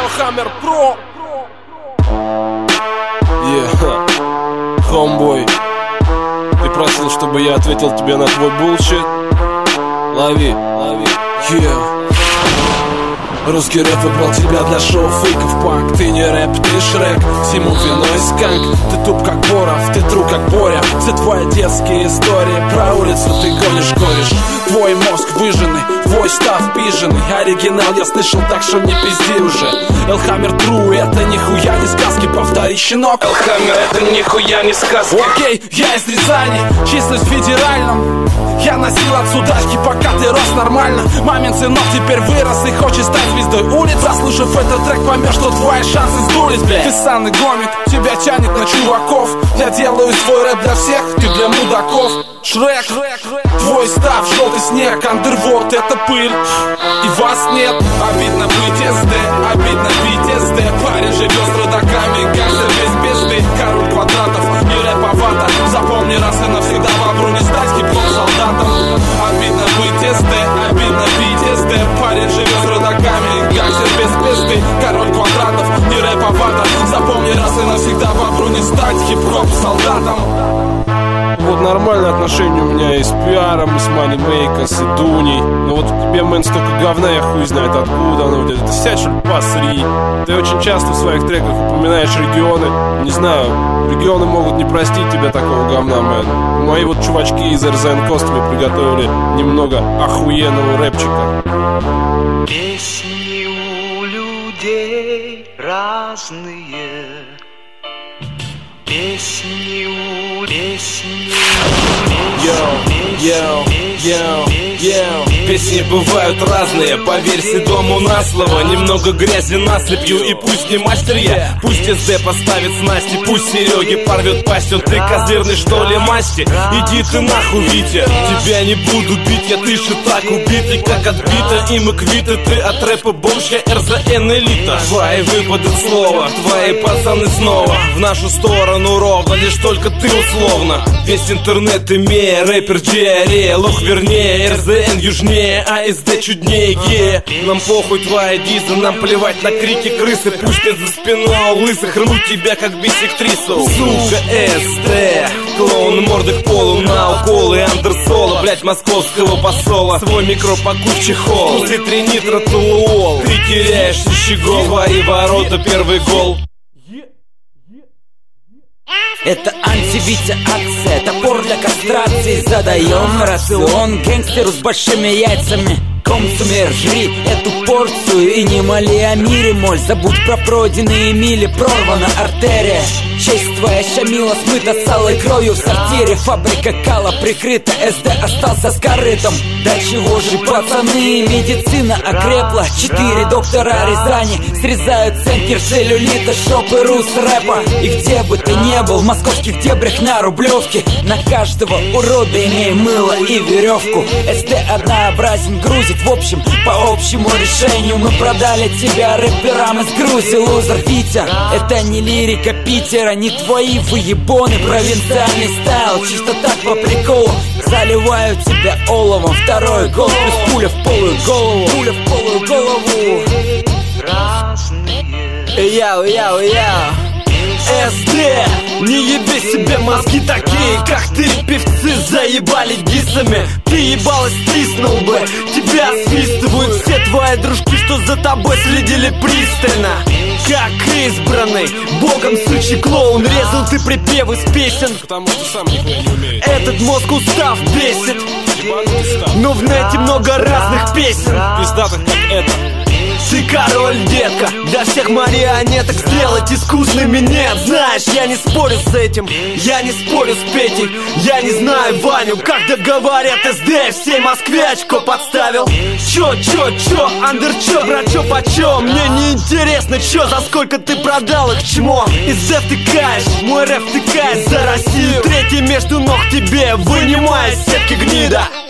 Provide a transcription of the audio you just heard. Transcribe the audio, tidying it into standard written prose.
Hellhammer Pro. Homeboy, ты просил, чтобы я ответил тебе на твой булшит. Лови. Русский рэп выбрал тебя для шоу фейков, панк. Ты не рэп, ты Шрек, всему виной сканк. Ты туп как Боров, ты тру как Боря. Все твои детские истории про улицу ты гонишь кореш. Твой мозг выжженный, твой став пиженный. Оригинал я слышал, так что не пизди уже. Hellhammer True, это нихуя не сказки. Повтори, щенок. Hellhammer, это нихуя не сказки. Окей, я из Рязани, числюсь в федеральном. Я носил отсюдашки, пока ты рос нормально. Мамин сынок теперь вырос и хочет стать звездой улиц. Заслушав этот трек, поймешь, что твои шансы сдулись, блядь. Ты ссаный гомик, тебя тянет на чуваков. Я делаю свой рэп для всех, ты для мудаков. Шрек, твой став, желтый снег, андерворд, это пыль, и вас нет. Обидно быть СД, обидно бить СД. Парень живет с родаками, гангстер весь пизды. Король квадратов, не рэповато. Запомни раз и навсегда, бобру не стать хип-хоп солдатом. Обидно быть СД, обидно бить СД. Парень живет с родаками, гангстер без пизды. Король квадратов, не рэповато. Запомни раз и навсегда, бобру не стать хип-хоп солдатом. Вот нормальные отношения у меня и с пиаром, и с манимейком, с Дуней. Но вот в тебе, мэн, столько говна, я хуй знает откуда оно. Ты сядь, что ли, посри. Ты очень часто в своих треках упоминаешь регионы. Не знаю, регионы могут не простить тебя такого говна, мэн. Мои вот чувачки из РЗН Костами приготовили немного охуенного рэпчика. Песни у людей разные. Песни у песни. Песни бывают разные, поверь седому на слово. Немного грязи наслепью, и пусть не мастер я. Пусть СД поставит снасти, пусть Сереге порвет пасть. Он ты козырный, что ли, масти? Иди ты нахуй, Витя, тебя не буду бить. Я дышу так убитый, как отбита. И мы квиты, ты от рэпа бомж, я РЗН элита. Твои выпады слова, твои пацаны снова в нашу сторону ровно, лишь только ты условно. Весь интернет имея, рэпер диарея. Лох вернее, РЗН южнее, а СД чуднее. Нам похуй твои дизы, нам плевать на крики крысы. Пусть ты за спиной у лысых рву тебя как бисектрису. Сука, СД, клоун морды к полу, на уколы андерсола, блять, московского посола. Свой микропаку в чехол, цитринитратулуол. Ты теряешь щегол, твои ворота, первый гол. Это анти-Витя акция, топор для кастрации. Задаем рацион гангстеру с большими яйцами. Консумер, жри эту порцию и не моли о мире, моль. Забудь про пройденные мили, прорвана артерия. Честь твоя Шамила смыта с алой кровью в сортире. Фабрика кала прикрыта, СД остался с корытом. Да чего же, пацаны, медицина окрепла. 4 доктора Рязани срезают центр целлюлита, шопы рус рэпа. И где бы ты не был, в московских дебрях на Рублевке, на каждого урода имей мыло и веревку. СД однообразен, грузит в общем, по общему решению. Мы продали тебя рэперам из Грузии, лузер Витя. Это не лирика Питера, не твои выебоны. Провинциальный стайл, чисто так по приколу. Заливаю тебя оловом, второй гол плюс пуля в полую голову. Пуля в полую голову. Яу. СД, не еби себе мозги такие, как ты. Певцы заебали дисами. Ты ебалась, стиснул бы. Тебя свистывают все твои дружки, что за тобой следили пристально. Как избранный, богом сучий клоун. Резал ты припевы с песен, потому что сам нихуя не умеешь. этот мозг устав бесит. Но в нете много разных песен, Пиздатых как это. Ты король, детка, для всех марионеток сделать искусными нет. Знаешь, я не спорю с этим, я не спорю с Петей. Я не знаю Ваню, когда говорят СД, всей Москве очко подставил. Чё, андер чё, брат, чё почём? Мне не интересно, чё, за сколько ты продал их, чмо. СД втыкаешь, мой рэп втыкает за Россию. Третий между ног тебе, вынимая из сетки гнида.